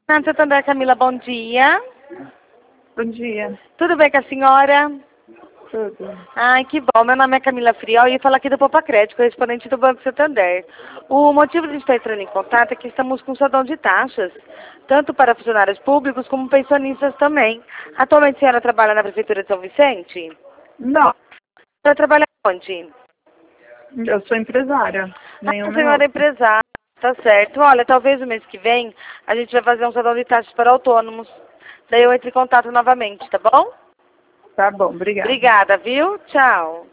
Santander, Camila, bom dia. Bom dia. Tudo bem com a senhora? Tudo. Ai, que bom. Meu nome é Camila Friol e eu falo aqui do Poupa Crédito, correspondente do Banco Santander. O motivo de estar entrando em contato é que estamos com saldão de taxas, tanto para funcionários públicos como pensionistas também. Atualmente a senhora trabalha na Prefeitura de São Vicente? Não, A senhora trabalha onde? eu sou empresária. A senhora é empresária, tá certo. Olha, talvez o mês que vem a gente vai fazer um saldão de taxas para autônomos. Daí eu entro em contato novamente, tá bom? Tá bom, obrigada. Obrigada, viu? Tchau.